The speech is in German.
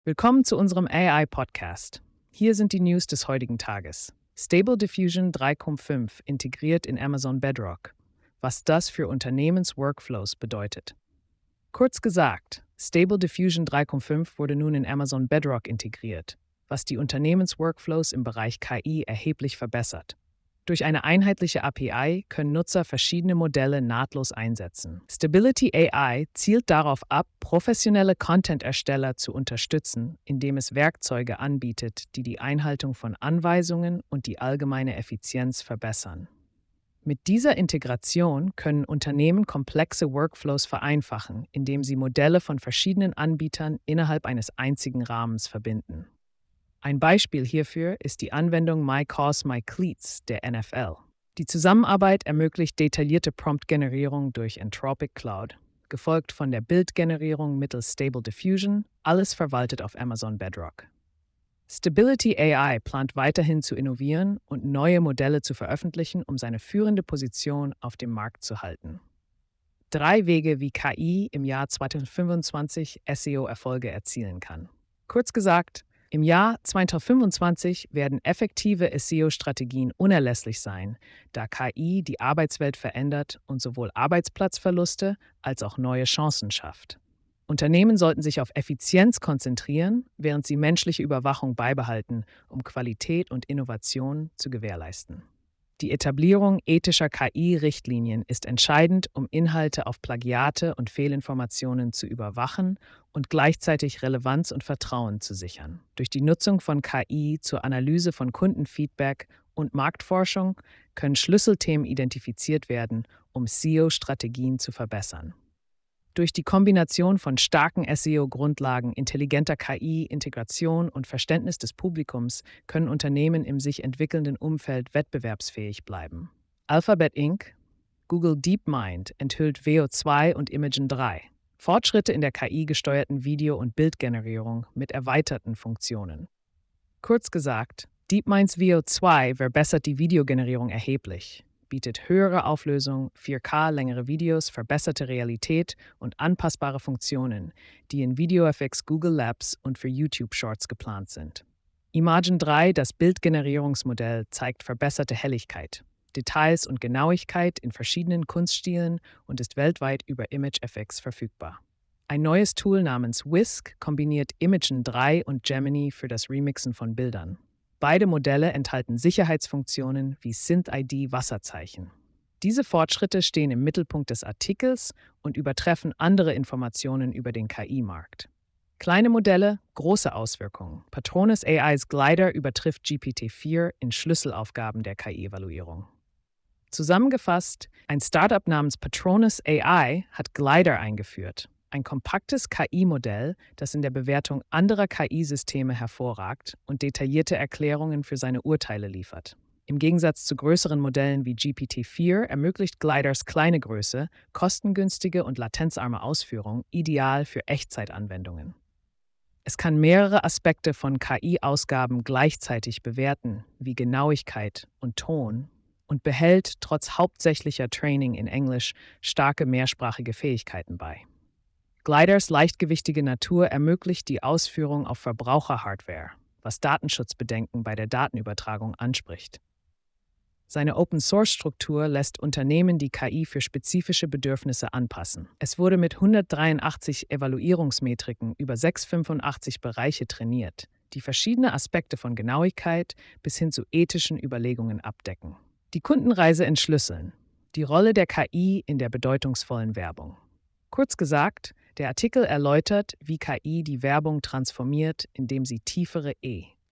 Willkommen zu unserem AI-Podcast. Hier sind die News des heutigen Tages. Stable Diffusion 3.5 integriert in Amazon Bedrock. Was das für Unternehmensworkflows bedeutet. Kurz gesagt, Stable Diffusion 3.5 wurde nun in Amazon Bedrock integriert, was die Unternehmensworkflows im Bereich KI erheblich verbessert. Durch eine einheitliche API können Nutzer verschiedene Modelle nahtlos einsetzen. Stability AI zielt darauf ab, professionelle Content-Ersteller zu unterstützen, indem es Werkzeuge anbietet, die die Einhaltung von Anweisungen und die allgemeine Effizienz verbessern. Mit dieser Integration können Unternehmen komplexe Workflows vereinfachen, indem sie Modelle von verschiedenen Anbietern innerhalb eines einzigen Rahmens verbinden. Ein Beispiel hierfür ist die Anwendung My Cause My Cleats der NFL. Die Zusammenarbeit ermöglicht detaillierte Prompt-Generierung durch Anthropic Claude, gefolgt von der Bildgenerierung mittels Stable Diffusion, alles verwaltet auf Amazon Bedrock. Stability AI plant weiterhin zu innovieren und neue Modelle zu veröffentlichen, um seine führende Position auf dem Markt zu halten. 3 Wege, wie KI im Jahr 2025 SEO-Erfolge erzielen kann. Kurz gesagt, im Jahr 2025 werden effektive SEO-Strategien unerlässlich sein, da KI die Arbeitswelt verändert und sowohl Arbeitsplatzverluste als auch neue Chancen schafft. Unternehmen sollten sich auf Effizienz konzentrieren, während sie menschliche Überwachung beibehalten, um Qualität und Innovation zu gewährleisten. Die Etablierung ethischer KI-Richtlinien ist entscheidend, um Inhalte auf Plagiate und Fehlinformationen zu überwachen und gleichzeitig Relevanz und Vertrauen zu sichern. Durch die Nutzung von KI zur Analyse von Kundenfeedback und Marktforschung können Schlüsselthemen identifiziert werden, um SEO-Strategien zu verbessern. Durch die Kombination von starken SEO-Grundlagen, intelligenter KI, Integration und Verständnis des Publikums können Unternehmen im sich entwickelnden Umfeld wettbewerbsfähig bleiben. Alphabet Inc., Google DeepMind enthüllt Veo 2 und Imagen 3. Fortschritte in der KI-gesteuerten Video- und Bildgenerierung mit erweiterten Funktionen. Kurz gesagt, DeepMinds Veo 2 verbessert die Videogenerierung erheblich, bietet höhere Auflösung, 4K, längere Videos, verbesserte Realität und anpassbare Funktionen, die in VideoFX Google Labs und für YouTube Shorts geplant sind. Imagen 3, das Bildgenerierungsmodell, zeigt verbesserte Helligkeit, Details und Genauigkeit in verschiedenen Kunststilen und ist weltweit über ImageFX verfügbar. Ein neues Tool namens Whisk kombiniert Imagen 3 und Gemini für das Remixen von Bildern. Beide Modelle enthalten Sicherheitsfunktionen wie SynthID-Wasserzeichen. Diese Fortschritte stehen im Mittelpunkt des Artikels und übertreffen andere Informationen über den KI-Markt. Kleine Modelle, große Auswirkungen. Patronus AIs Glider übertrifft GPT-4 in Schlüsselaufgaben der KI-Evaluierung. Zusammengefasst, ein Startup namens Patronus AI hat Glider eingeführt. Ein kompaktes KI-Modell, das in der Bewertung anderer KI-Systeme hervorragt und detaillierte Erklärungen für seine Urteile liefert. Im Gegensatz zu größeren Modellen wie GPT-4 ermöglicht Gliders kleine Größe, kostengünstige und latenzarme Ausführung, ideal für Echtzeitanwendungen. Es kann mehrere Aspekte von KI-Ausgaben gleichzeitig bewerten, wie Genauigkeit und Ton, und behält trotz hauptsächlicher Training in Englisch starke mehrsprachige Fähigkeiten bei. Gliders leichtgewichtige Natur ermöglicht die Ausführung auf Verbraucherhardware, was Datenschutzbedenken bei der Datenübertragung anspricht. Seine Open-Source-Struktur lässt Unternehmen die KI für spezifische Bedürfnisse anpassen. Es wurde mit 183 Evaluierungsmetriken über 685 Bereiche trainiert, die verschiedene Aspekte von Genauigkeit bis hin zu ethischen Überlegungen abdecken. Die Kundenreise entschlüsseln. Die Rolle der KI in der bedeutungsvollen Werbung. Kurz gesagt, der Artikel erläutert, wie KI die Werbung transformiert, indem sie tiefere